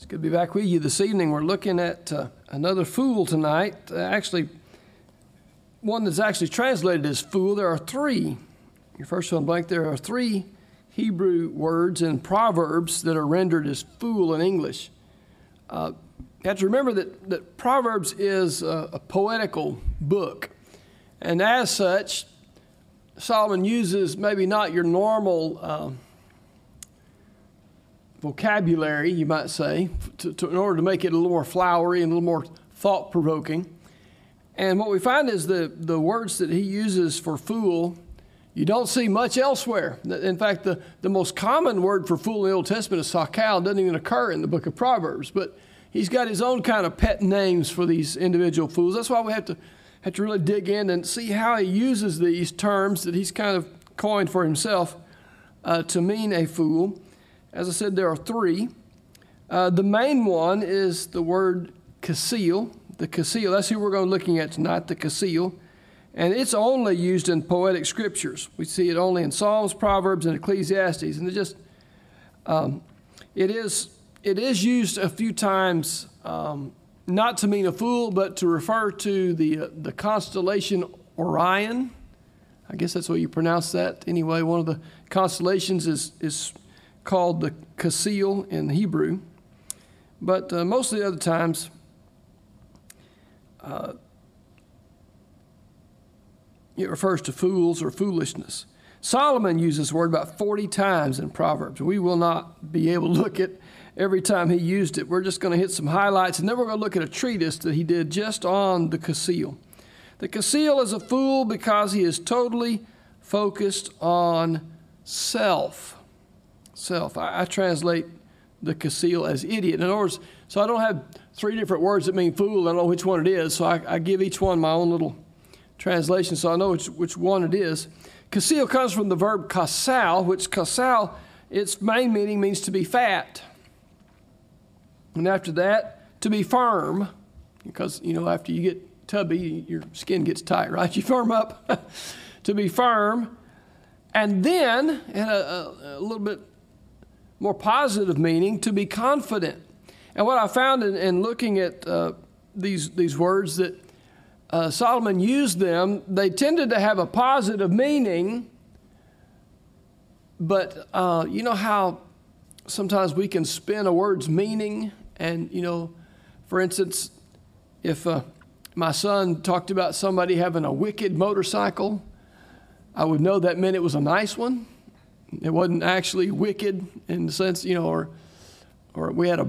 It's good to be back with you this evening. We're looking at another fool tonight. Actually, one that's actually translated as fool. There are three. Your first one blank. There are three Hebrew words in Proverbs that are rendered as fool in English. You have to remember that Proverbs is a poetical book. And as such, Solomon uses maybe not your normal vocabulary, you might say, in order to make it a little more flowery and a little more thought-provoking. And what we find is the words that he uses for fool, you don't see much elsewhere. In fact, the most common word for fool in the Old Testament is sakal. It doesn't even occur in the book of Proverbs. But he's got his own kind of pet names for these individual fools. That's why we have to really dig in and see how he uses these terms that he's kind of coined for himself to mean a fool. As I said, there are three. The main one is the word kasil. The kasil, that's who we're going to be looking at tonight, the kasil. And it's only used in poetic scriptures. We see it only in Psalms, Proverbs, and Ecclesiastes. And it is used a few times, not to mean a fool, but to refer to the constellation Orion. I guess that's what you pronounce that. Anyway, one of the constellations is called the kasil in Hebrew. But most of the other times, it refers to fools or foolishness. Solomon uses the word about 40 times in Proverbs. We will not be able to look at every time he used it. We're just going to hit some highlights, and then we're going to look at a treatise that he did just on the kasil. The kasil is a fool because he is totally focused on self. I translate the kasil as idiot. In other words, so I don't have three different words that mean fool. I don't know which one it is, so I give each one my own little translation so I know which one it is. Kasil comes from the verb kasal, which kasal, its main meaning means to be fat. And after that, to be firm, because, after you get tubby, your skin gets tight, right? You firm up. To be firm. And then, in a little bit more positive meaning, to be confident. And what I found in looking at these words that Solomon used them, they tended to have a positive meaning, but you know how sometimes we can spin a word's meaning? And, for instance, if my son talked about somebody having a wicked motorcycle, I would know that meant it was a nice one. It wasn't actually wicked in the sense, or we had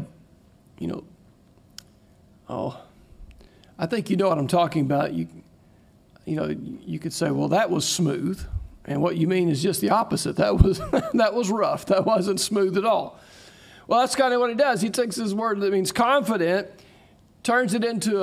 I think you know what I'm talking about. You could say, well, that was smooth. And what you mean is just the opposite. That was rough. That wasn't smooth at all. Well, that's kind of what he does. He takes this word that means confident, turns it into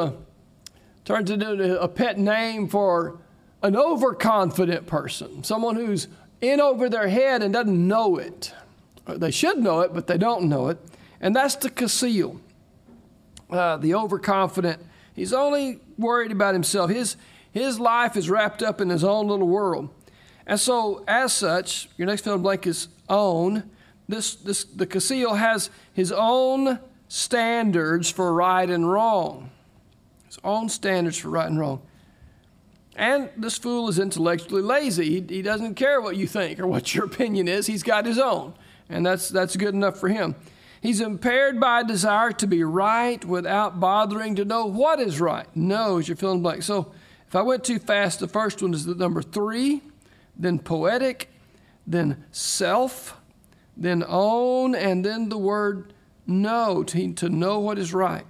a pet name for an overconfident person, someone who's in over their head and doesn't know it. They should know it, but they don't know it. And that's the kasil, the overconfident. He's only worried about himself. His life is wrapped up in his own little world. And so, as such, your next fill in blank is own. The kasil has his own standards for right and wrong. His own standards for right and wrong. And this fool is intellectually lazy. He doesn't care what you think or what your opinion is. He's got his own. And that's good enough for him. He's impaired by a desire to be right without bothering to know what is right. No, is your fill in blank. So if I went too fast, the first one is the number 3, then poetic, then self, then own, and then the word know, to know what is right.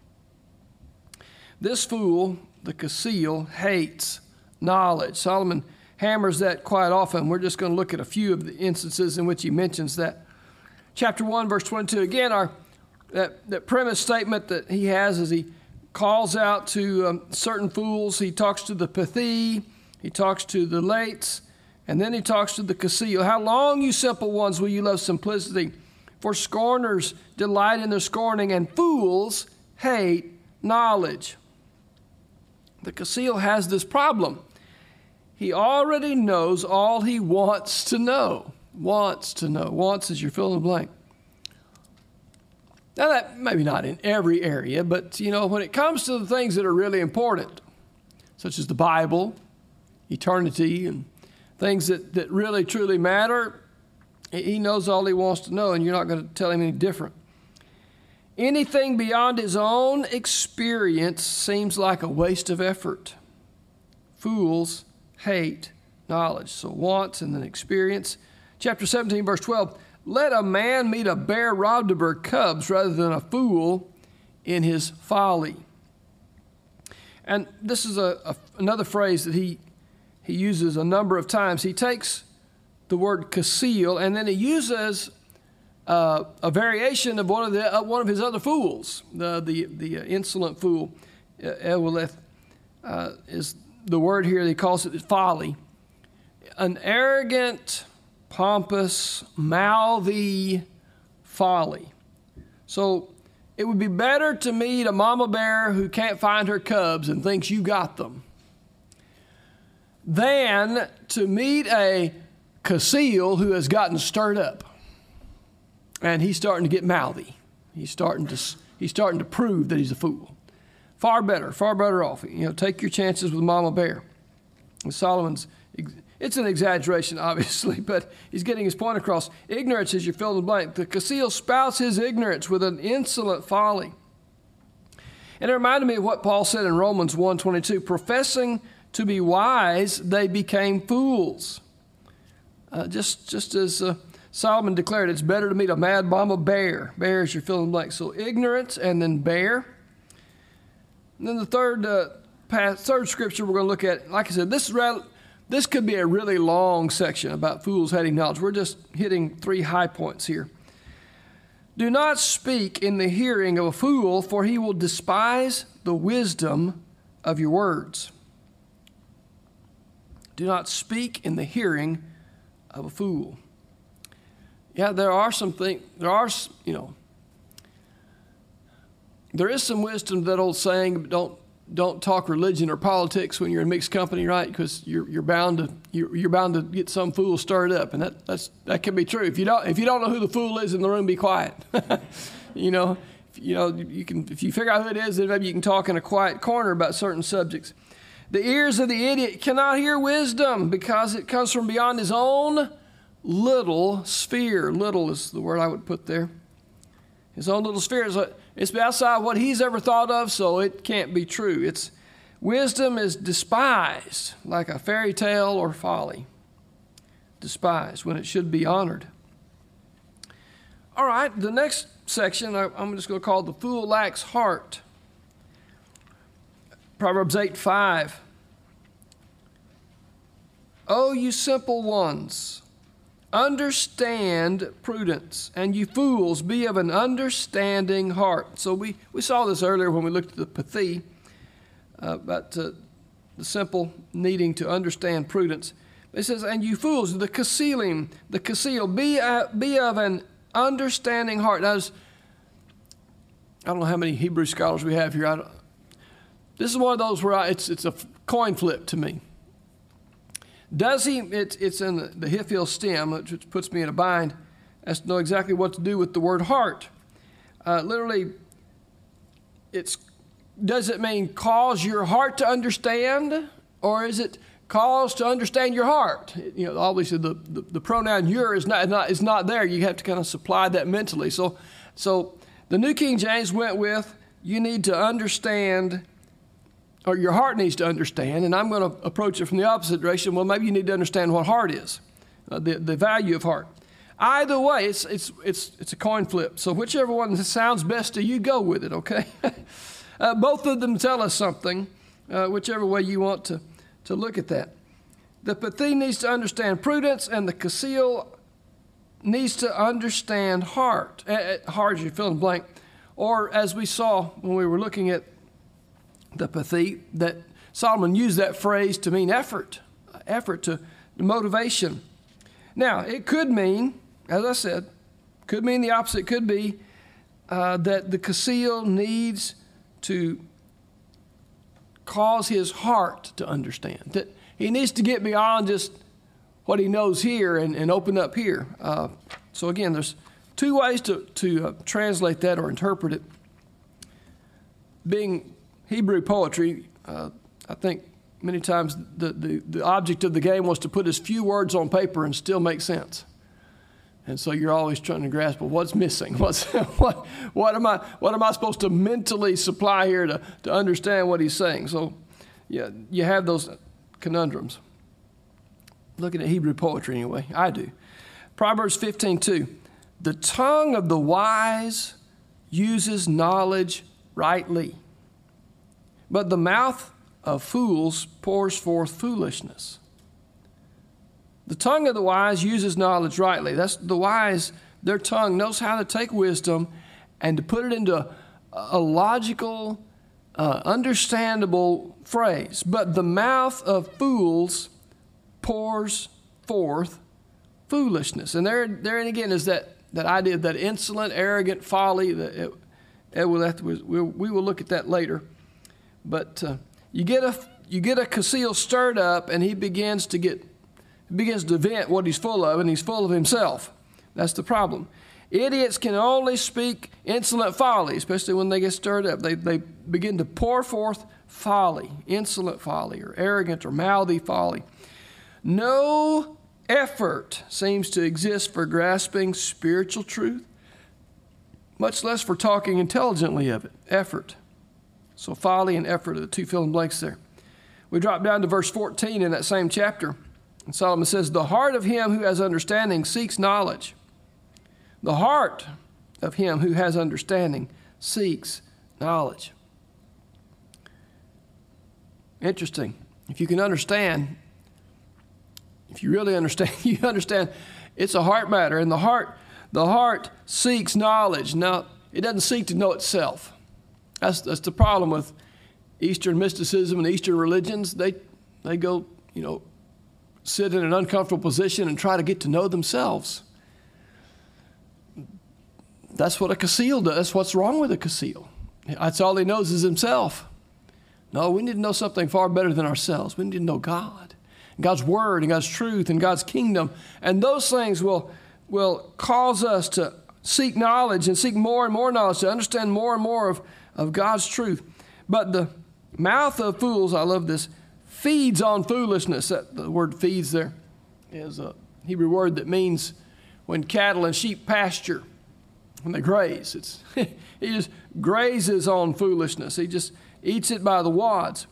This fool, the kasil, hates knowledge. Solomon hammers that quite often. We're just going to look at a few of the instances in which he mentions that. Chapter 1, verse 22. Again, that premise statement that he has as he calls out to certain fools. He talks to the pathi, he talks to the lates, and then he talks to the kasil. How long, you simple ones, will you love simplicity? For scorners delight in their scorning, and fools hate knowledge. The kasil has this problem. He already knows all he wants to know. Wants to know. Wants is your fill in the blank. Now, that maybe not in every area, but, when it comes to the things that are really important, such as the Bible, eternity, and things that really, truly matter, he knows all he wants to know, and you're not going to tell him any different. Anything beyond his own experience seems like a waste of effort. Fools hate knowledge. So wants and then experience. Chapter 17, verse 12. Let a man meet a bear robbed of her cubs rather than a fool in his folly. And this is another phrase that he uses a number of times. He takes the word kasil, and then he uses a variation of one of his other fools, the insolent fool. Eweleth is the word here. He calls it folly. An arrogant, pompous, mouthy folly. So it would be better to meet a mama bear who can't find her cubs and thinks you got them than to meet a kasil who has gotten stirred up. And he's starting to get mouthy. He's starting to prove that he's a fool. Far better off. Take your chances with Mama Bear. And Solomon's, it's an exaggeration, obviously, but he's getting his point across. Ignorance is your fill in the blank. The kasil spouts his ignorance with an insolent folly. And it reminded me of what Paul said in Romans 1:22. Professing to be wise, they became fools. Just as Solomon declared, it's better to meet a mad mama bear. Bear is your fill in the blank. So ignorance and then bear. And then the third scripture we're going to look at, like I said, this could be a really long section about fools hating knowledge. We're just hitting 3 high points here. Do not speak in the hearing of a fool, for he will despise the wisdom of your words. Do not speak in the hearing of a fool. Yeah, there is some wisdom to that old saying, don't talk religion or politics when you're in mixed company, right? Because you're bound to get some fool stirred up, and that can be true. If you don't know who the fool is in the room, be quiet. If you figure out who it is, then maybe you can talk in a quiet corner about certain subjects. The ears of the idiot cannot hear wisdom because it comes from beyond his own little sphere. Little is the word I would put there. His own little sphere. It's outside what he's ever thought of, so it can't be true. Wisdom is despised like a fairy tale or folly. Despised when it should be honored. All right, the next section I'm just going to call the fool lacks heart. Proverbs 8:5. Oh, you simple ones, understand prudence, and you fools, be of an understanding heart. So we saw this earlier when we looked at the pathi, about the simple needing to understand prudence. It says, and you fools, the kasil, be of an understanding heart. Now, I don't know how many Hebrew scholars we have here. This is one of those where it's a coin flip to me. It's in the Hiphil stem, which puts me in a bind as to know exactly what to do with the word heart. Literally, does it mean cause your heart to understand, or is it cause to understand your heart? Obviously the pronoun your is not there. You have to kind of supply that mentally. So the New King James went with, you need to understand, or your heart needs to understand, and I'm going to approach it from the opposite direction. Well, maybe you need to understand what heart is, the value of heart. Either way, it's a coin flip. So whichever one sounds best to you, go with it, okay? Both of them tell us something, whichever way you want to look at that. The pathi needs to understand prudence, and the kasil needs to understand heart. Heart, you fill in the blank. Or as we saw when we were looking at the pathi, that Solomon used that phrase to mean effort to motivation. Now, it could mean, as I said, could mean the opposite. It could be that the kasil needs to cause his heart to understand. That he needs to get beyond just what he knows here and open up here. So again, there's Two ways to translate that or interpret it. Being Hebrew poetry, I think many times the object of the game was to put as few words on paper and still make sense. And so you're always trying to grasp, well, what's missing? What am I supposed to mentally supply here to understand what he's saying? So yeah, you have those conundrums. Looking at Hebrew poetry anyway, I do. Proverbs 15:2. The tongue of the wise uses knowledge rightly, but the mouth of fools pours forth foolishness. The tongue of the wise uses knowledge rightly. That's the wise, their tongue knows how to take wisdom and to put it into a logical, understandable phrase. But the mouth of fools pours forth foolishness. And therein again is that idea of that insolent, arrogant folly. We will look at that later. But you get a Kasil stirred up, and he begins to vent what he's full of, and he's full of himself. That's the problem. Idiots can only speak insolent folly, especially when they get stirred up. They begin to pour forth folly, insolent folly, or arrogant or mouthy folly. No effort seems to exist for grasping spiritual truth, much less for talking intelligently of it. Effort. So folly and effort are the two fill in blanks there. We drop down to verse 14 in that same chapter. And Solomon says, the heart of him who has understanding seeks knowledge. The heart of him who has understanding seeks knowledge. Interesting. If you can understand, if you really understand, you understand it's a heart matter. And the heart seeks knowledge. Now, it doesn't seek to know itself. That's the problem with Eastern mysticism and Eastern religions. They go, sit in an uncomfortable position and try to get to know themselves. That's what a Kasil does. That's what's wrong with a Kasil. That's all he knows is himself. No, we need to know something far better than ourselves. We need to know God, and God's Word, and God's truth, and God's kingdom. And those things will cause us to seek knowledge and seek more and more knowledge, to understand more and more of God's truth. But the mouth of fools, I love this, feeds on foolishness. The word feeds there is a Hebrew word that means when cattle and sheep pasture, when they graze. He just grazes on foolishness. He just eats it by the wads.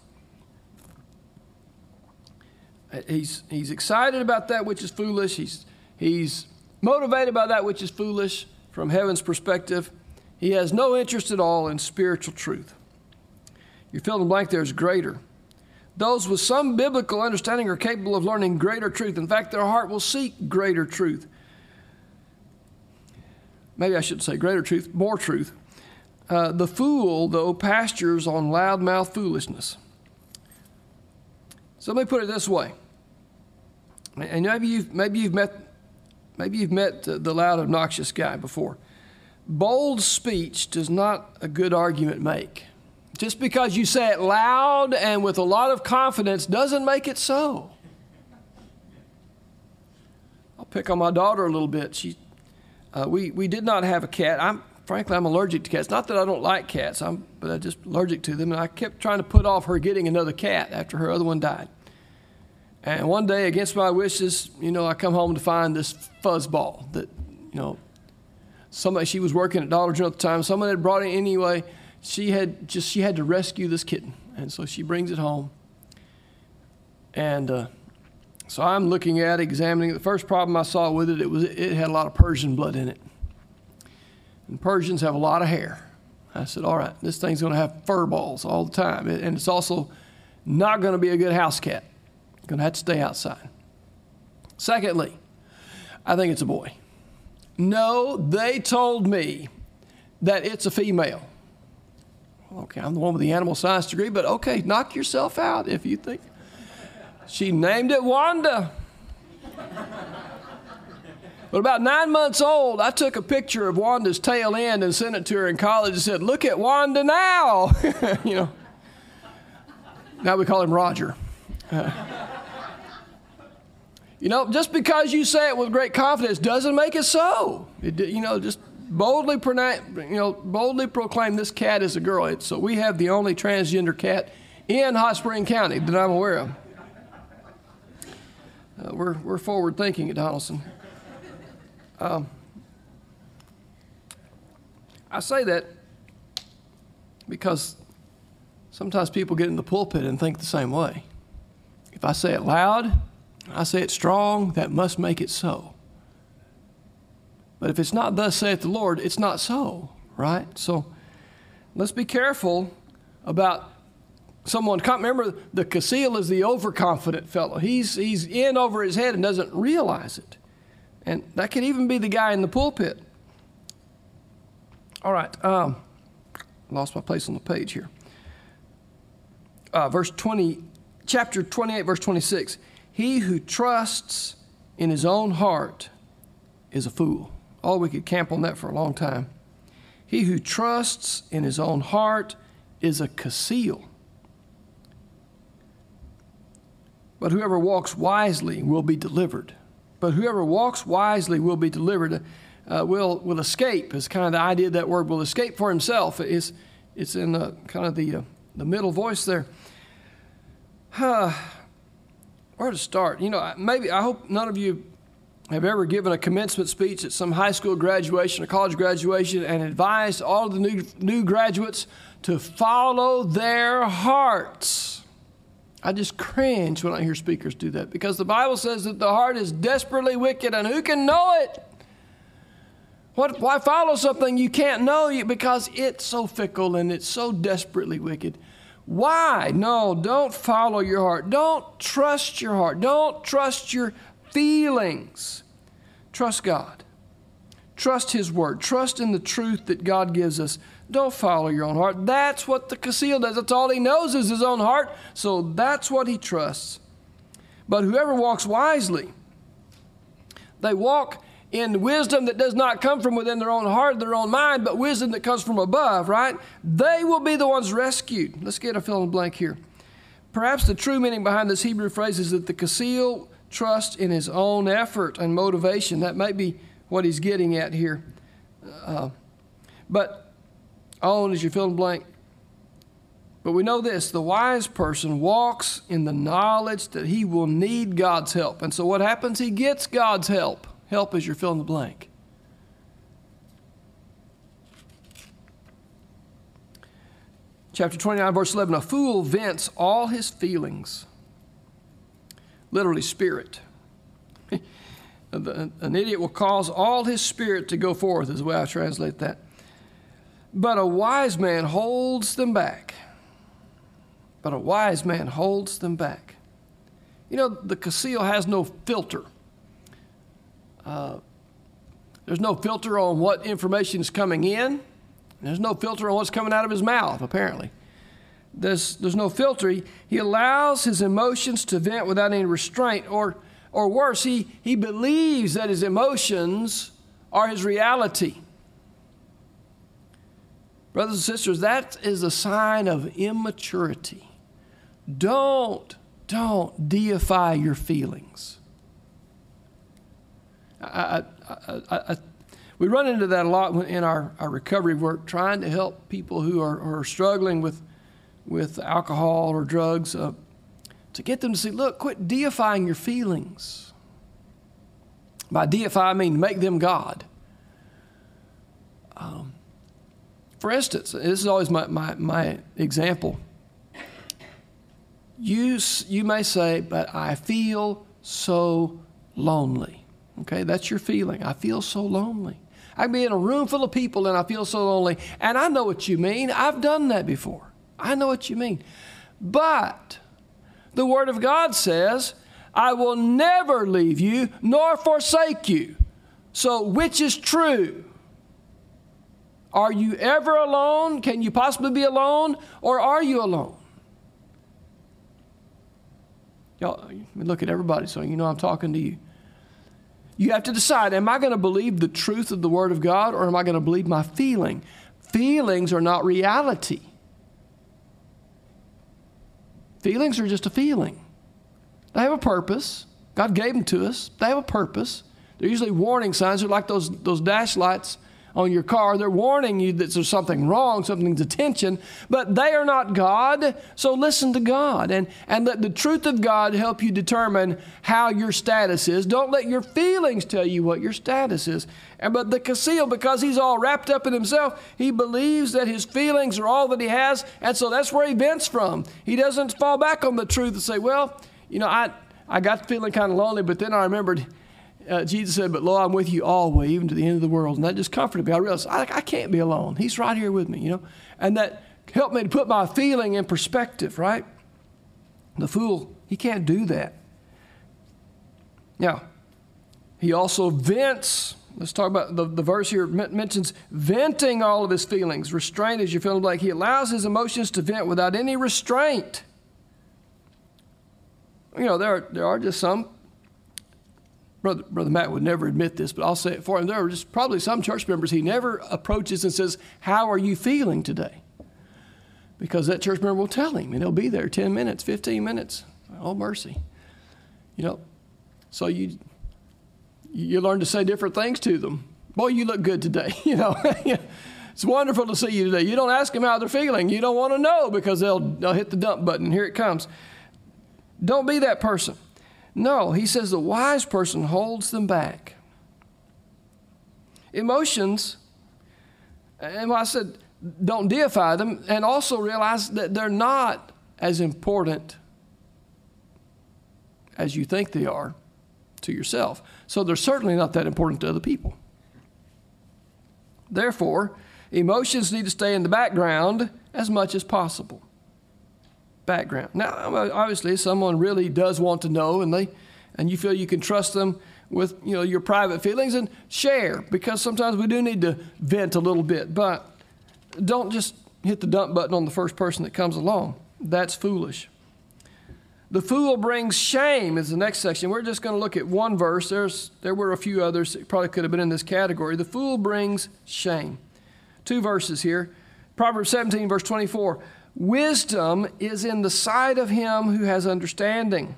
He's excited about that which is foolish. He's motivated by that which is foolish from heaven's perspective. He has no interest at all in spiritual truth. Your fill in the blank there is greater. Those with some biblical understanding are capable of learning greater truth. In fact, their heart will seek greater truth. Maybe I should say greater truth, more truth. The fool, though, pastures on loudmouth foolishness. So let me put it this way. And maybe you've met the loud, obnoxious guy before. Bold speech does not a good argument make. Just because you say it loud and with a lot of confidence doesn't make it so. I'll pick on my daughter a little bit. We did not have a cat. Frankly, I'm allergic to cats. Not that I don't like cats, but I'm just allergic to them. And I kept trying to put off her getting another cat after her other one died. And one day, against my wishes, I come home to find this fuzzball that, she was working at Dollar General at the time. Someone had brought it anyway. She had to rescue this kitten. And so she brings it home. And so I'm looking at it, examining it. The first problem I saw with it had a lot of Persian blood in it. And Persians have a lot of hair. I said, all right, this thing's going to have fur balls all the time. And it's also not going to be a good house cat. Going to have to stay outside. Secondly, I think it's a boy. No, they told me that it's a female. Okay, I'm the one with the animal science degree, but okay, knock yourself out if you think. She named it Wanda. But about 9 months old, I took a picture of Wanda's tail end and sent it to her in college and said, look at Wanda now. Now we call him Roger. Just because you say it with great confidence doesn't make it so. Just boldly proclaim this cat is a girl. So we have the only transgender cat in Hot Spring County that I'm aware of. We're forward thinking at Donaldson. I say that because sometimes people get in the pulpit and think the same way. If I say it loud, I say it strong, that must make it so. But if it's not thus saith the Lord, it's not so, right? So let's be careful about someone. Remember, the Casil is the overconfident fellow. He's in over his head and doesn't realize it. And that could even be the guy in the pulpit. All right, lost my place on the page here. Chapter 28, verse 26. He who trusts in his own heart is a fool. Oh, we could camp on that for a long time. He who trusts in his own heart is a Casil. But whoever walks wisely will be delivered. Will escape is kind of the idea of that word, will escape for himself. It's in kind of the middle voice there. Where to start? I hope none of you have ever given a commencement speech at some high school graduation or college graduation and advised all of the new graduates to follow their hearts. I just cringe when I hear speakers do that, because the Bible says that the heart is desperately wicked, and who can know it? Why follow something you can't know? Because it's so fickle and it's so desperately wicked. Why? No, don't follow your heart. Don't trust your heart. Don't trust your feelings. Trust God. Trust His Word. Trust in the truth that God gives us. Don't follow your own heart. That's what the Casil does. That's all he knows is his own heart. So that's what he trusts. But whoever walks wisely, they walk in wisdom that does not come from within their own heart, their own mind, but wisdom that comes from above, right? They will be the ones rescued. Let's get a fill in the blank here. Perhaps the true meaning behind this Hebrew phrase is that the Casil trusts in his own effort and motivation. That may be what he's getting at here. But as you fill in the blank. But we know this, the wise person walks in the knowledge that he will need God's help. And so what happens? He gets God's help. Help as you're filling the blank. Chapter 29, verse 11, a fool vents all his feelings. Literally, spirit. An idiot will cause all his spirit to go forth, is the way I translate that. But a wise man holds them back. The Casil has no filter. There's no filter on what information is coming in. There's no filter on what's coming out of his mouth, apparently. There's no filter. He allows his emotions to vent without any restraint, or worse, he believes that his emotions are his reality. Brothers and sisters, that is a sign of immaturity. Don't deify your feelings. We run into that a lot in our recovery work, trying to help people who are struggling with alcohol or drugs, to get them to see, look, quit deifying your feelings. By deify, I mean make them God. For instance, this is always my example. You may say, but I feel so lonely. Okay, that's your feeling. I feel so lonely. I can be in a room full of people and I feel so lonely. And I know what you mean. I've done that before. I know what you mean. But the Word of God says, I will never leave you nor forsake you. So which is true? Are you ever alone? Can you possibly be alone? Or are you alone? Y'all, look at everybody so you know I'm talking to you. You have to decide, am I going to believe the truth of the Word of God, or am I going to believe my feeling? Feelings are not reality. Feelings are just a feeling. They have a purpose. God gave them to us. They have a purpose. They're usually warning signs. They're like those dash lights on your car. They're warning you that there's something wrong, something's attention, but they are not God. So listen to God and let the truth of God help you determine how your status is. Don't let your feelings tell you what your status is. But the Kasil, because he's all wrapped up in himself, he believes that his feelings are all that he has, and so that's where he vents from. He doesn't fall back on the truth and say, well, I got feeling kind of lonely, but then I remembered Jesus said, but lo, I'm with you always, even to the end of the world. And that just comforted me. I realized I can't be alone. He's right here with me, And that helped me to put my feeling in perspective, right? The fool, he can't do that. Now, he also vents. Let's talk about the verse here mentions venting all of his feelings. Restraint, as you're feeling like he allows his emotions to vent without any restraint. There are just some. Brother Matt would never admit this, but I'll say it for him. There are just probably some church members he never approaches and says, how are you feeling today? Because that church member will tell him, and he'll be there 10 minutes, 15 minutes. Oh, mercy. So you learn to say different things to them. Boy, you look good today. It's wonderful to see you today. You don't ask them how they're feeling. You don't want to know because they'll hit the dump button. Here it comes. Don't be that person. No, he says the wise person holds them back. Emotions, and I said don't deify them, and also realize that they're not as important as you think they are to yourself. So they're certainly not that important to other people. Therefore, emotions need to stay in the background as much as possible. Background. Now, obviously, someone really does want to know, and you feel you can trust them with your private feelings, and share, because sometimes we do need to vent a little bit. But don't just hit the dump button on the first person that comes along. That's foolish. The fool brings shame is the next section. We're just going to look at one verse. There were a few others that probably could have been in this category. The fool brings shame. 2 verses here. Proverbs 17, verse 24. Wisdom is in the sight of him who has understanding.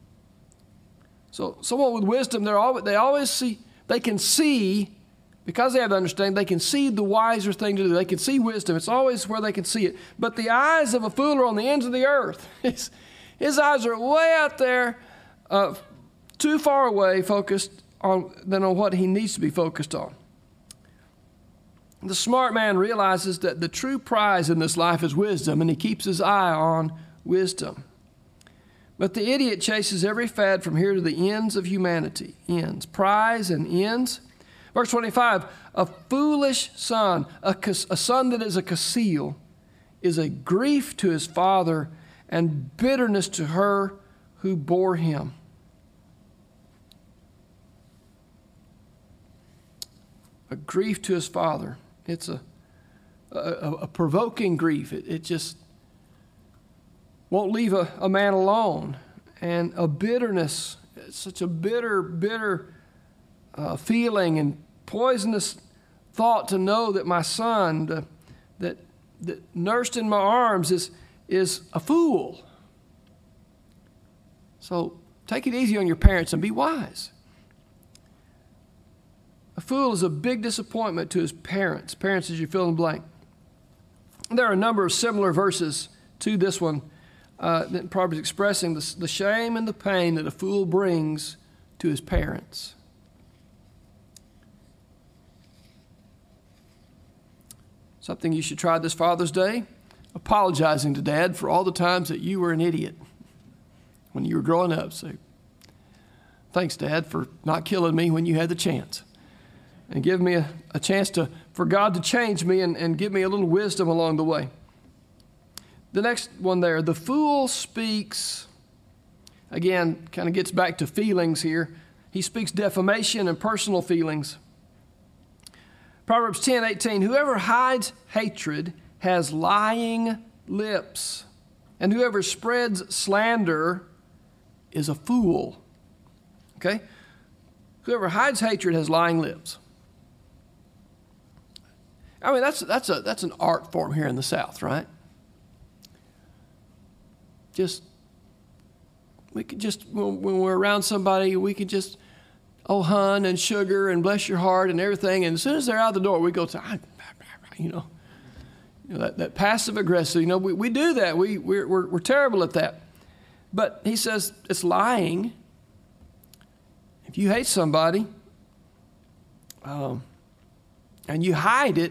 So someone with wisdom, they can see, because they have understanding, they can see the wiser thing to do. They can see wisdom. It's always where they can see it. But the eyes of a fool are on the ends of the earth. His eyes are way out there, too far away, focused than on what he needs to be focused on. The smart man realizes that the true prize in this life is wisdom, and he keeps his eye on wisdom. But the idiot chases every fad from here to the ends of humanity. Ends. Prize and ends. Verse 25, a foolish son, a son that is a Kasil, is a grief to his father and bitterness to her who bore him. A grief to his father. It's a provoking grief. It just won't leave a man alone. And a bitterness, it's such a bitter feeling and poisonous thought to know that my son that nursed in my arms is a fool. So take it easy on your parents and be wise. A fool is a big disappointment to his parents. Parents, as you fill in the blank. There are a number of similar verses to this one that Proverbs expressing the shame and the pain that a fool brings to his parents. Something you should try this Father's Day, apologizing to Dad for all the times that you were an idiot when you were growing up. Say, thanks, Dad, for not killing me when you had the chance. And give me a chance for God to change me and give me a little wisdom along the way. The next one there, the fool speaks, again, kind of gets back to feelings here. He speaks defamation and personal feelings. Proverbs 10:18, whoever hides hatred has lying lips, and whoever spreads slander is a fool. Okay? Whoever hides hatred has lying lips. I mean, that's an art form here in the South, right? We could just, when we're around somebody, we could just, oh, hun, and sugar, and bless your heart, and everything. And as soon as they're out the door, we go to, that passive aggressive. We do that. We're terrible at that. But he says it's lying. If you hate somebody, and you hide it,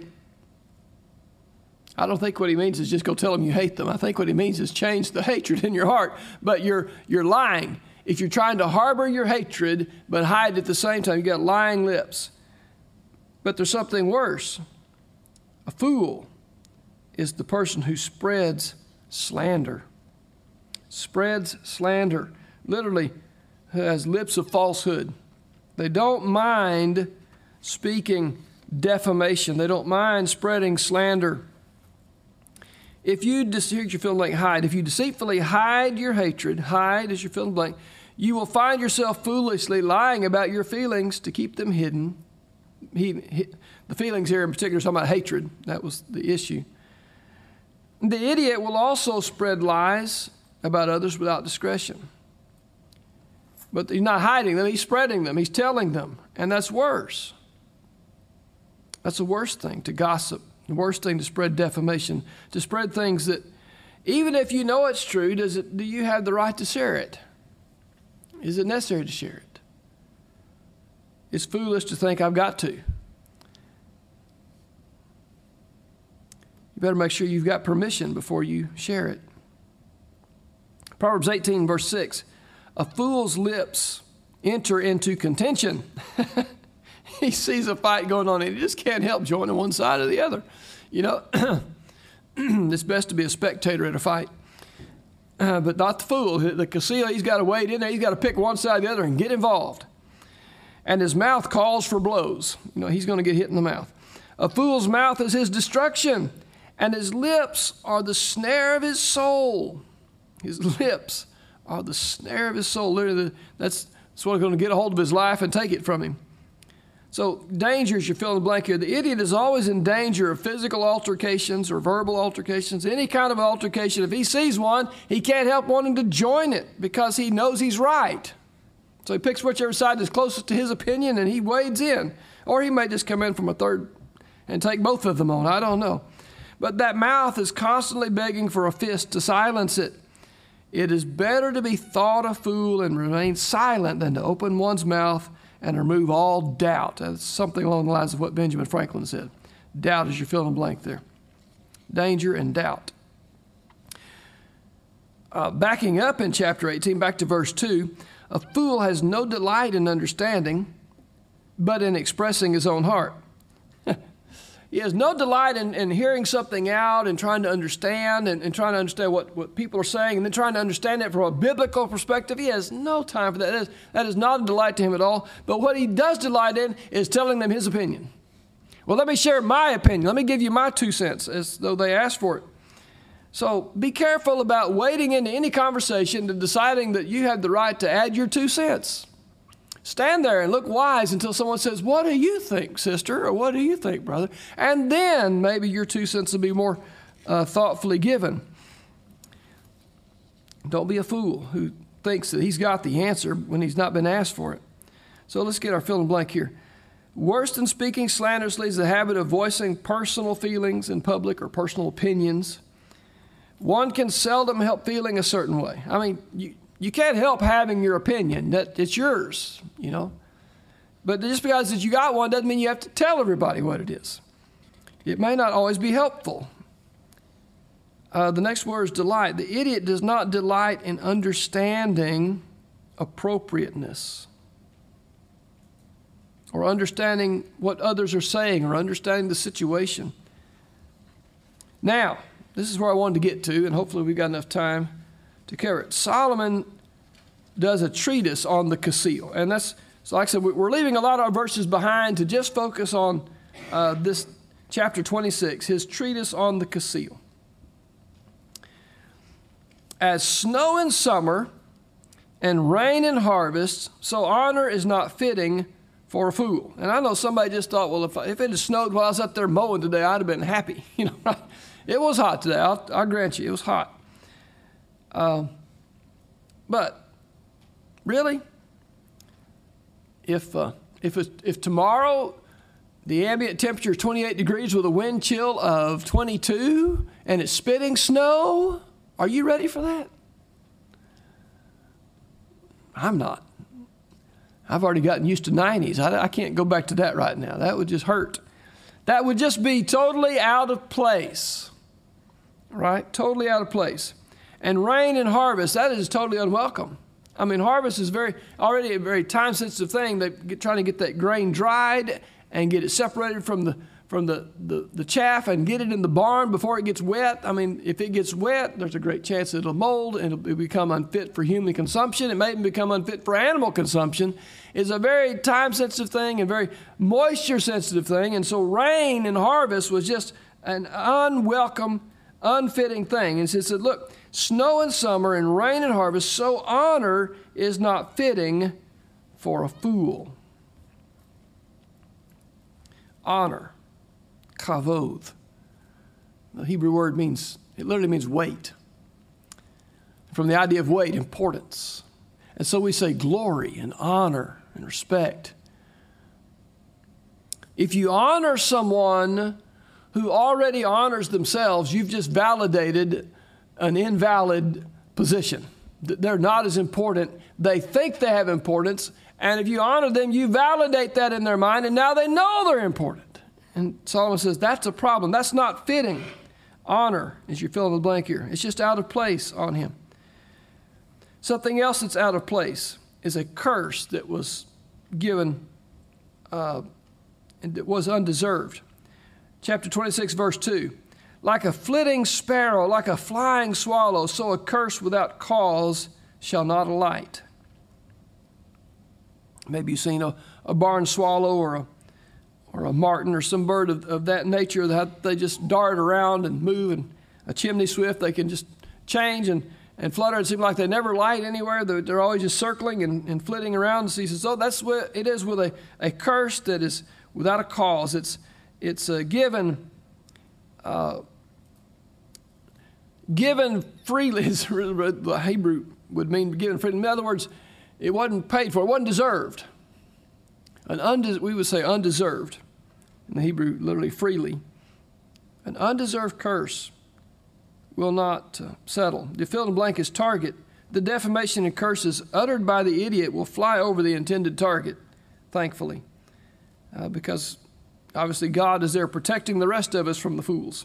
I don't think what he means is just go tell them you hate them. I think what he means is change the hatred in your heart. But you're lying. If you're trying to harbor your hatred but hide it at the same time, you got lying lips. But there's something worse. A fool is the person who spreads slander. Spreads slander. Literally has lips of falsehood. They don't mind speaking defamation. They don't mind spreading slander. If you, here's your fill in blank, hide. If you deceitfully hide your hatred, hide as your fill in blank, you will find yourself foolishly lying about your feelings to keep them hidden. The feelings here in particular are talking about hatred. That was the issue. The idiot will also spread lies about others without discretion. But he's not hiding them, he's spreading them, he's telling them. And that's worse. That's the worst thing, to gossip. The worst thing, to spread defamation, to spread things that, even if you know it's true, do you have the right to share it? Is it necessary to share it? It's foolish to think I've got to. You better make sure you've got permission before you share it. Proverbs 18, verse 6. A fool's lips enter into contention. He sees a fight going on and he just can't help joining one side or the other. It's best to be a spectator at a fight. But not the fool. The Casil, he's got to wade in there. He's got to pick one side or the other and get involved. And his mouth calls for blows. He's going to get hit in the mouth. A fool's mouth is his destruction, and his lips are the snare of his soul. His lips are the snare of his soul. Literally, that's what's going to get a hold of his life and take it from him. So danger is your fill in the blank here. The idiot is always in danger of physical altercations or verbal altercations, any kind of altercation. If he sees one, he can't help wanting to join it because he knows he's right. So he picks whichever side is closest to his opinion and he wades in. Or he may just come in from a third and take both of them on. I don't know. But that mouth is constantly begging for a fist to silence it. It is better to be thought a fool and remain silent than to open one's mouth and remove all doubt. That's something along the lines of what Benjamin Franklin said. Doubt is your fill in the blank there. Danger and doubt. Backing up in chapter 18, back to verse 2, a fool has no delight in understanding, but in expressing his own heart. He has no delight in hearing something out and trying to understand and trying to understand what people are saying and then trying to understand it from a biblical perspective. He has no time for that. That is not a delight to him at all. But what he does delight in is telling them his opinion. Well, let me share my opinion. Let me give you my 2 cents, as though they asked for it. So be careful about wading into any conversation and deciding that you have the right to add your 2 cents. Stand there and look wise until someone says, what do you think, sister? Or what do you think, brother? And then maybe your 2 cents will be more thoughtfully given. Don't be a fool who thinks that he's got the answer when he's not been asked for it. So let's get our fill in the blank here. Worse than speaking slanderously is the habit of voicing personal feelings in public or personal opinions. One can seldom help feeling a certain way. I mean, you can't help having your opinion. That it's yours, But just because that you got one doesn't mean you have to tell everybody what it is. It may not always be helpful. The next word is delight. The idiot does not delight in understanding appropriateness or understanding what others are saying or understanding the situation. Now, this is where I wanted to get to, and hopefully we've got enough time to cover it. Solomon does a treatise on the Casil. And that's, so like I said, we're leaving a lot of our verses behind to just focus on this chapter 26, his treatise on the Casil. As snow in summer and rain in harvest, so honor is not fitting for a fool. And I know somebody just thought, well, if it had snowed while I was up there mowing today, I'd have been happy. It was hot today. I'll grant you, it was hot. But Really? If tomorrow the ambient temperature is 28 degrees with a wind chill of 22 and it's spitting snow, are you ready for that? I'm not. I've already gotten used to 90s. I can't go back to that right now. That would just hurt. That would just be totally out of place, right? Totally out of place. And rain and harvest, that is totally unwelcome. I mean, harvest is already a very time-sensitive thing. They're trying to get that grain dried and get it separated from the chaff and get it in the barn before it gets wet. I mean, if it gets wet, there's a great chance it'll mold and it'll become unfit for human consumption. It may even become unfit for animal consumption. It's a very time-sensitive thing and very moisture-sensitive thing. And so rain and harvest was just an unwelcome, unfitting thing. And so it said, look, snow in summer and rain in harvest, so honor is not fitting for a fool. Honor, kavod. The Hebrew word literally means weight. From the idea of weight, importance. And so we say glory and honor and respect. If you honor someone who already honors themselves, you've just validated an invalid position. They're not as important. They think they have importance. And if you honor them, you validate that in their mind, and now they know they're important. And Solomon says that's a problem. That's not fitting. Honor, as you fill in the blank here, it's just out of place on him. Something else that's out of place is a curse that was given and that was undeserved. Chapter 26, verse 2. Like a flitting sparrow, like a flying swallow, so a curse without cause shall not alight. Maybe you've seen a barn swallow or a martin or some bird of that nature that they just dart around and move, and a chimney swift, they can just change and flutter. It seems like they never light anywhere. They're always just circling and flitting around. So he says, that's what it is with a curse that is without a cause. It's given freely. The Hebrew would mean given freely. In other words, it wasn't paid for. It wasn't deserved. We would say undeserved. In the Hebrew, literally freely. An undeserved curse will not settle. The fill in the blank is target. The defamation and curses uttered by the idiot will fly over the intended target, thankfully. Because obviously God is there protecting the rest of us from the fools.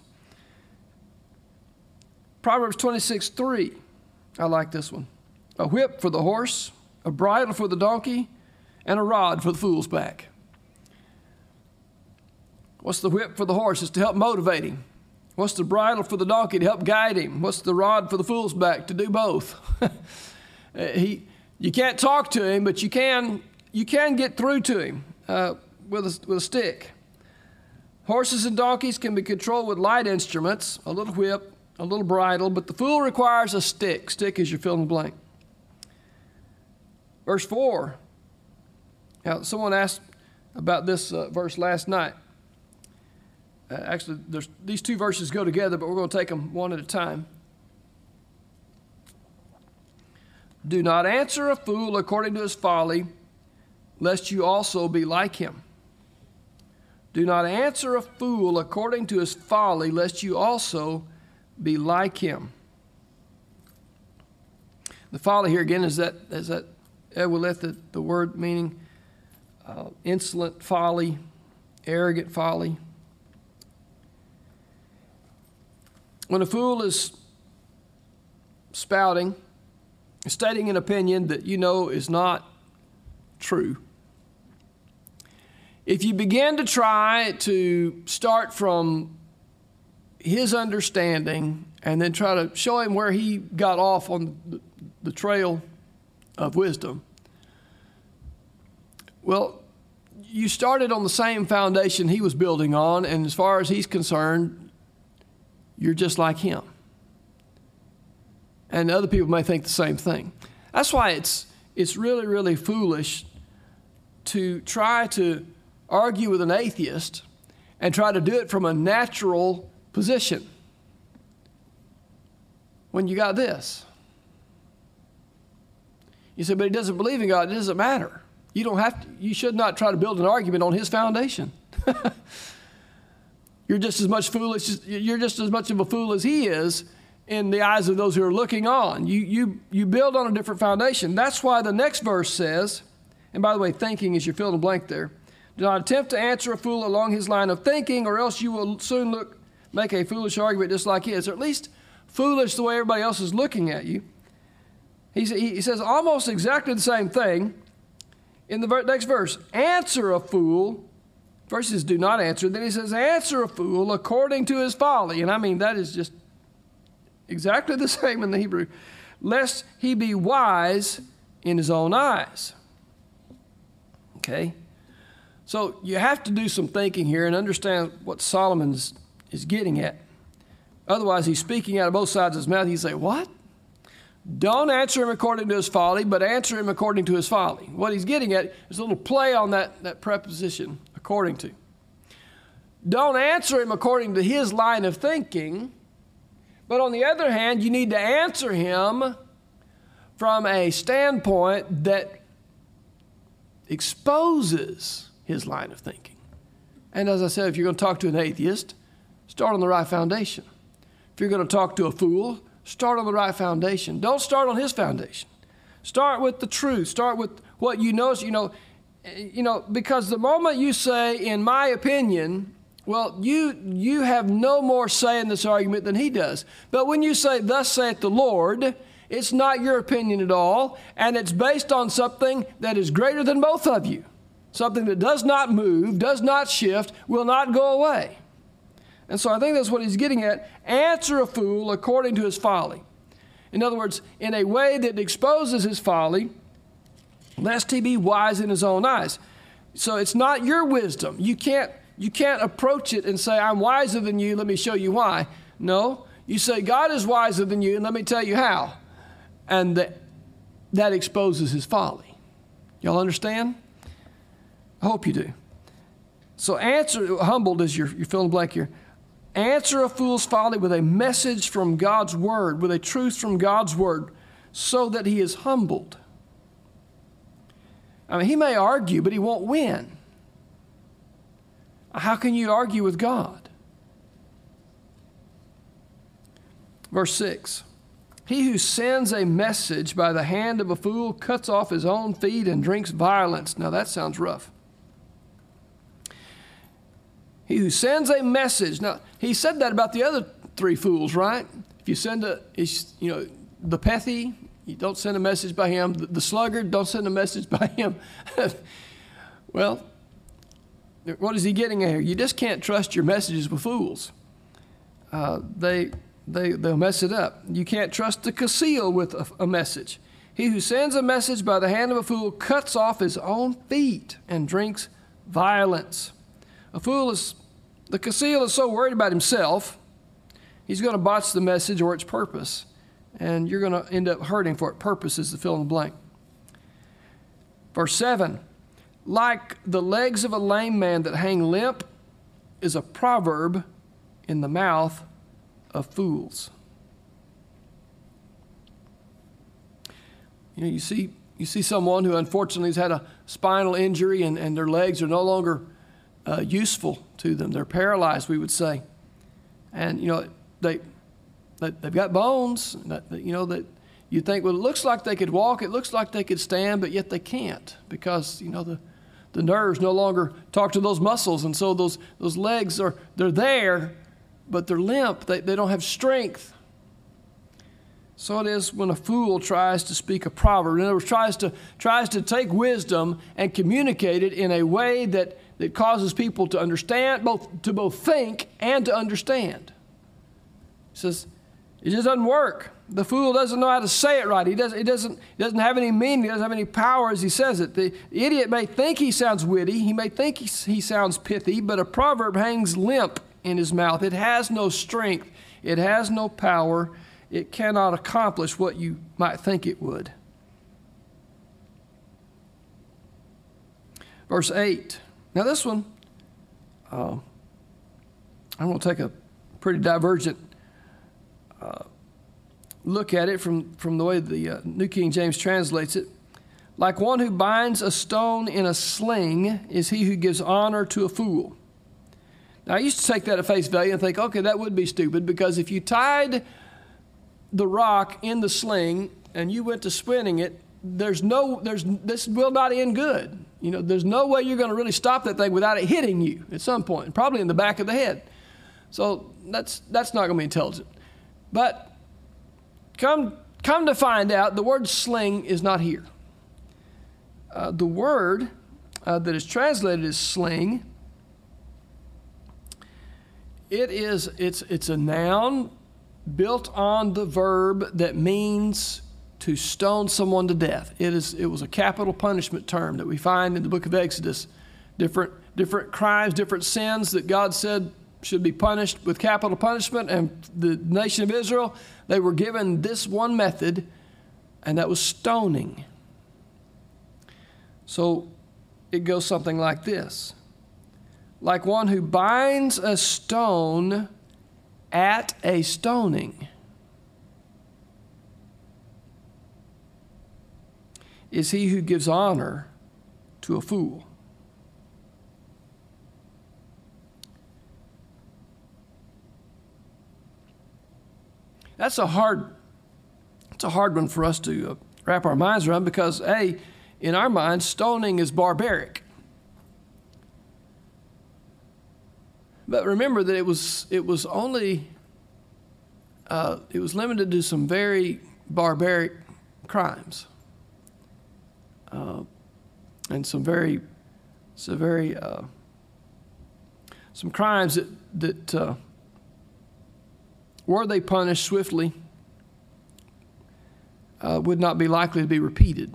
Proverbs 26:3. I like this one. A whip for the horse, a bridle for the donkey, and a rod for the fool's back. What's the whip for the horse? It's to help motivate him. What's the bridle for the donkey? To help guide him. What's the rod for the fool's back? To do both. You can't talk to him, but you can get through to him with a stick. Horses and donkeys can be controlled with light instruments, a little whip, a little bridle, but the fool requires a stick. Stick is your fill in the blank. Verse 4. Now, someone asked about this verse last night. Actually, these two verses go together, but we're going to take them one at a time. Do not answer a fool according to his folly, lest you also be like him. Do not answer a fool according to his folly, lest you also be like him. The folly here again is that Eweleth, the word meaning insolent folly, arrogant folly. When a fool is spouting, stating an opinion that you know is not true, if you begin to try to start from his understanding and then try to show him where he got off on the trail of wisdom, well, you started on the same foundation he was building on, and as far as he's concerned, you're just like him. And other people may think the same thing. That's why it's really, really foolish to try to argue with an atheist and try to do it from a natural position when you got this. You say, but he doesn't believe in God. It doesn't matter. You should not try to build an argument on his foundation. You're just as much of a fool as he is in the eyes of those who are looking on. You build on a different foundation. That's why the next verse says, and by the way, thinking is your fill in the blank there. Do not attempt to answer a fool along his line of thinking, or else you will soon make a foolish argument just like his, or at least foolish the way everybody else is looking at you. He says almost exactly the same thing in the next verse. Answer a fool. First he says, do not answer. Then he says, answer a fool according to his folly. And I mean, that is just exactly the same in the Hebrew. Lest he be wise in his own eyes. Okay? So you have to do some thinking here and understand what Solomon is getting at. Otherwise, he's speaking out of both sides of his mouth. He say, what? Don't answer him according to his folly, but answer him according to his folly. What he's getting at is a little play on that preposition, according to. Don't answer him according to his line of thinking, but on the other hand, you need to answer him from a standpoint that exposes his line of thinking. And as I said, if you're going to talk to an atheist, start on the right foundation. If you're going to talk to a fool, start on the right foundation. Don't start on his foundation. Start with the truth. Start with what you know. Because the moment you say, in my opinion, well, you have no more say in this argument than he does. But when you say, thus saith the Lord, it's not your opinion at all, and it's based on something that is greater than both of you. Something that does not move, does not shift, will not go away. And so I think that's what he's getting at. Answer a fool according to his folly. In other words, in a way that exposes his folly, lest he be wise in his own eyes. So it's not your wisdom. You can't approach it and say, I'm wiser than you, let me show you why. No, you say, God is wiser than you, and let me tell you how. And that exposes his folly. Y'all understand? I hope you do. So humbled is your fill in the blank here. Answer a fool's folly with a message from God's word, with a truth from God's word, so that he is humbled. I mean, he may argue, but he won't win. How can you argue with God? Verse 6. He who sends a message by the hand of a fool cuts off his own feet and drinks violence. Now that sounds rough. He who sends a message. Now, he said that about the other three fools, right? If you send the petty, you don't send a message by him. The sluggard, don't send a message by him. Well, what is he getting at here? You just can't trust your messages with fools. They'll mess it up. You can't trust the casil with a message. He who sends a message by the hand of a fool cuts off his own feet and drinks violence. The casil is so worried about himself, he's going to botch the message or its purpose, and you're going to end up hurting for it. Purpose is the fill in the blank. Verse 7, like the legs of a lame man that hang limp is a proverb in the mouth of fools. You see someone who unfortunately has had a spinal injury and their legs are no longer useful to them. They're paralyzed, we would say. And, they've got bones, that you think, well, it looks like they could walk, it looks like they could stand, but yet they can't because, the nerves no longer talk to those muscles. And so those legs they're there, but they're limp. They don't have strength. So it is when a fool tries to speak a proverb. In other words, tries to take wisdom and communicate it in a way that causes people to understand, to both think and to understand. He says, it just doesn't work. The fool doesn't know how to say it right. He doesn't have any meaning. He doesn't have any power as he says it. The idiot may think he sounds witty. He may think he sounds pithy, but a proverb hangs limp in his mouth. It has no strength. It has no power. It cannot accomplish what you might think it would. Verse 8. Now this one, I'm going to take a pretty divergent look at it from the way the New King James translates it. Like one who binds a stone in a sling is he who gives honor to a fool. Now, I used to take that at face value and think, okay, that would be stupid, because if you tied the rock in the sling and you went to spinning it, this will not end good. There's no way you're going to really stop that thing without it hitting you at some point, probably in the back of the head. So that's not going to be intelligent. But come to find out, the word sling is not here. The word that is translated as sling, it's a noun built on the verb that means to stone someone to death. It was a capital punishment term that we find in the book of Exodus. Different crimes, different sins that God said should be punished with capital punishment, and the nation of Israel, they were given this one method, and that was stoning. So it goes something like this. Like one who binds a stone at a stoning is he who gives honor to a fool. That's a hard one for us to wrap our minds around, because in our minds, stoning is barbaric. But remember that it was limited to some very barbaric crimes, and some crimes that were they punished swiftly would not be likely to be repeated.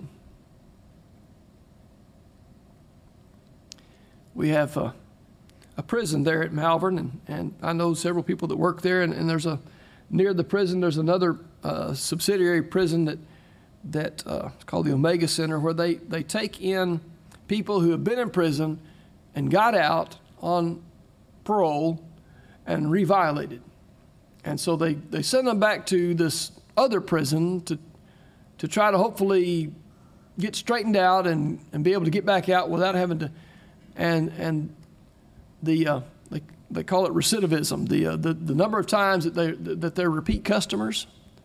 We have a prison there at Malvern, and I know several people that work there, and there's near the prison there's another subsidiary prison that it's called the Omega Center, where they take in people who have been in prison and got out on parole and reviolated. And so they send them back to this other prison to try to hopefully get straightened out and be able to get back out without having to, and they call it recidivism, the number of times that they're repeat customers.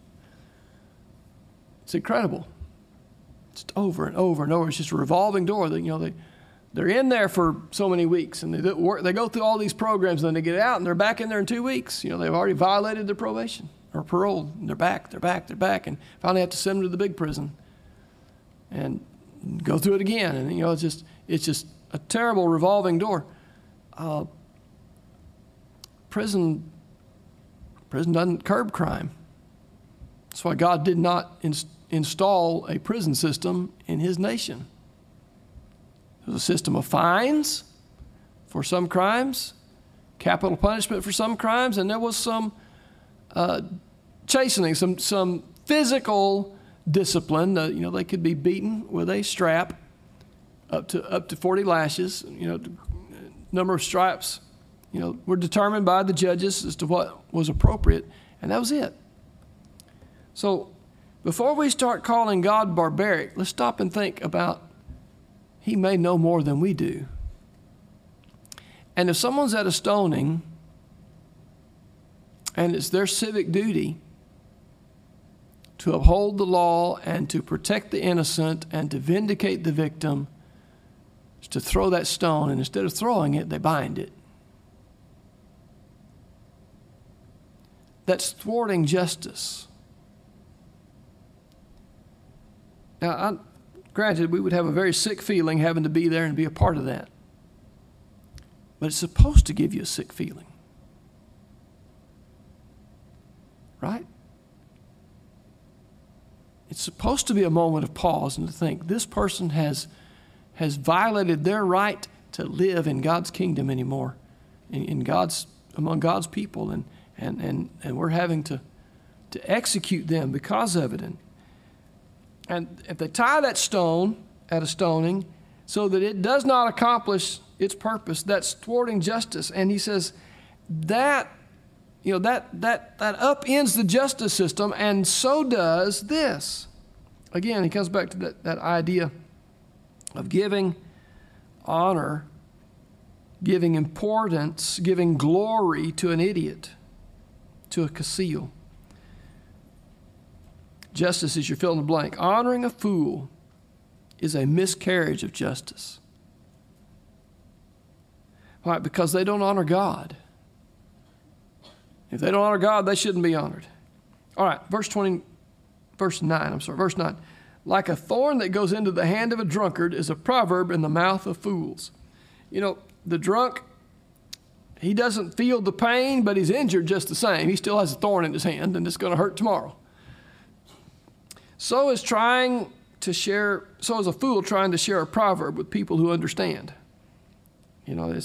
It's incredible. It's over and over and over. It's just a revolving door. They're in there for so many weeks, and they go through all these programs, and then they get out, and they're back in there in 2 weeks. They've already violated their probation or parole. And they're back, and finally have to send them to the big prison and go through it again. And it's just a terrible revolving door. Prison doesn't curb crime. That's why God did not install a prison system in his nation. There was a system of fines for some crimes, capital punishment for some crimes, and there was some chastening, some physical discipline. They could be beaten with a strap up to 40 lashes. Number of stripes, were determined by the judges as to what was appropriate, and that was it. So before we start calling God barbaric, let's stop and think about he may know more than we do. And if someone's at a stoning and it's their civic duty to uphold the law and to protect the innocent and to vindicate the victim, is to throw that stone, and instead of throwing it, they bind it. That's thwarting justice. Now, granted, we would have a very sick feeling having to be there and be a part of that. But it's supposed to give you a sick feeling. Right? It's supposed to be a moment of pause and to think, this person has violated their right to live in God's kingdom anymore, among God's people, and we're having to execute them because of it. And if they tie that stone at a stoning so that it does not accomplish its purpose, that's thwarting justice. And he says that upends the justice system, and so does this. Again, he comes back to that idea of giving honor, giving importance, giving glory to an idiot, to a Kasil. Justice is your fill in the blank. Honoring a fool is a miscarriage of justice. Why? Because they don't honor God. If they don't honor God, they shouldn't be honored. All right, verse 9. Like a thorn that goes into the hand of a drunkard is a proverb in the mouth of fools. You know, the drunk, he doesn't feel the pain, but he's injured just the same. He still has a thorn in his hand, and it's going to hurt tomorrow. So is a fool trying to share a proverb with people who understand. You know,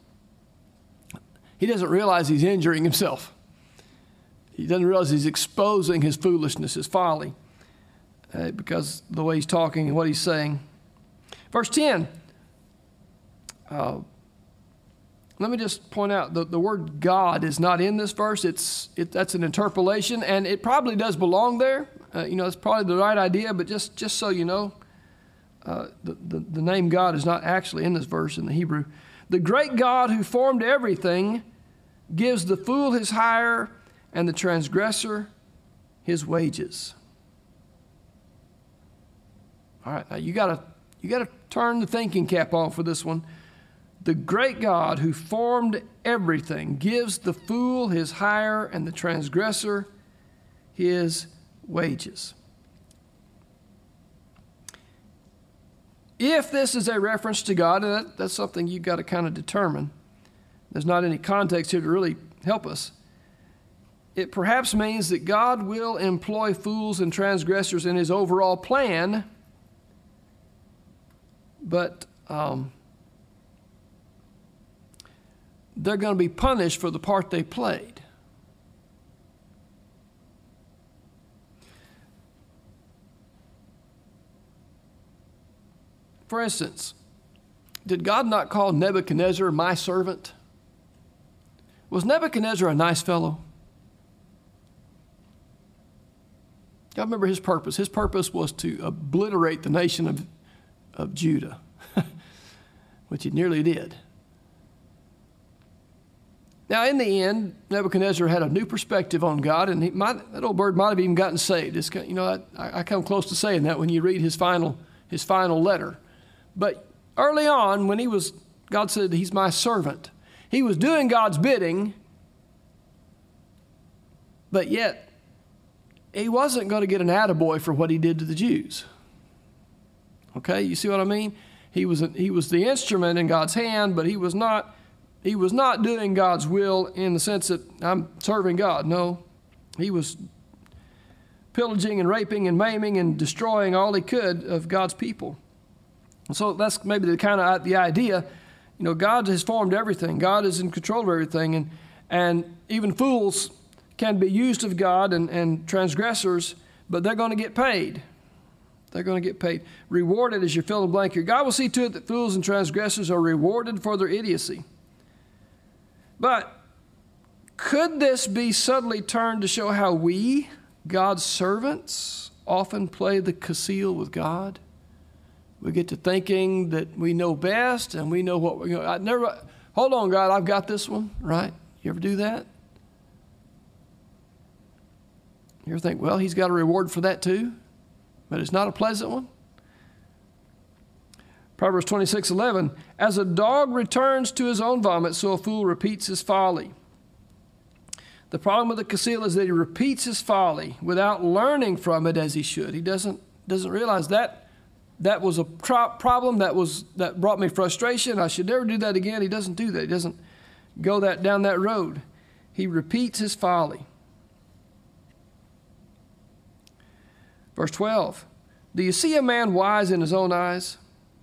he doesn't realize he's injuring himself. He doesn't realize he's exposing his foolishness, his folly, because of the way he's talking and what he's saying. Verse 10, let me just point out the word God is not in this verse. That's an interpolation, and it probably does belong there. It's probably the right idea, but just so you know, the name God is not actually in this verse in the Hebrew. The great God who formed everything gives the fool his hire and the transgressor his wages. All right, now you got to turn the thinking cap on for this one. The great God who formed everything gives the fool his hire and the transgressor his wages. If this is a reference to God, and that's something you've got to kind of determine. There's not any context here to really help us. It perhaps means that God will employ fools and transgressors in his overall plan, but they're going to be punished for the part they played. For instance, did God not call Nebuchadnezzar my servant? Was Nebuchadnezzar a nice fellow? Y'all remember his purpose. His purpose was to obliterate the nation of Judah, which he nearly did. Now, in the end, Nebuchadnezzar had a new perspective on God, and that old bird might have even gotten saved. I come close to saying that when you read his final letter. But early on, when God said, he's my servant, he was doing God's bidding, but yet he wasn't going to get an attaboy for what he did to the Jews. Okay, you see what I mean? He was the instrument in God's hand, but he was not doing God's will in the sense that I'm serving God. No, he was pillaging and raping and maiming and destroying all he could of God's people. So that's maybe the idea. God has formed everything. God is in control of everything, and even fools can be used of God and transgressors, but they're going to get paid. They're going to get paid. Rewarded as your fill in the blank here. God will see to it that fools and transgressors are rewarded for their idiocy. But could this be subtly turned to show how we, God's servants, often play the Kasil with God? We get to thinking that we know best and we know what we're going to. Hold on, God, I've got this one, right? You ever do that? You ever think, well, he's got a reward for that too, but it's not a pleasant one? Proverbs 26:11, as a dog returns to his own vomit, so a fool repeats his folly. The problem with the Kasil is that he repeats his folly without learning from it as he should. He doesn't realize that was a problem, that brought me frustration. I should never do that again. He doesn't do that. He doesn't go down that road. He repeats his folly. Verse 12, do you see a man wise in his own eyes?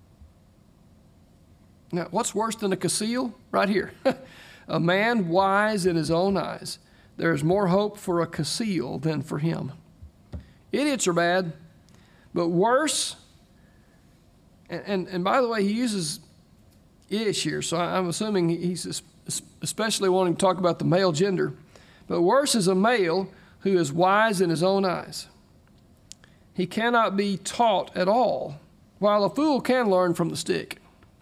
Now, what's worse than a Kasil? Right here. A man wise in his own eyes. There is more hope for a Kasil than for him. Idiots are bad, but worse, and by the way, he uses ish here, so I'm assuming he's especially wanting to talk about the male gender. But worse is a male who is wise in his own eyes. He cannot be taught at all, While a fool can learn from the stick.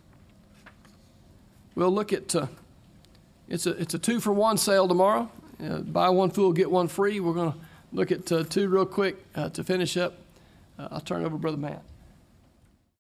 We'll look at, it's a 2-for-1 sale tomorrow. Buy one fool, get one free. We're going to look at 2 real quick to finish up. I'll turn it over to Brother Matt.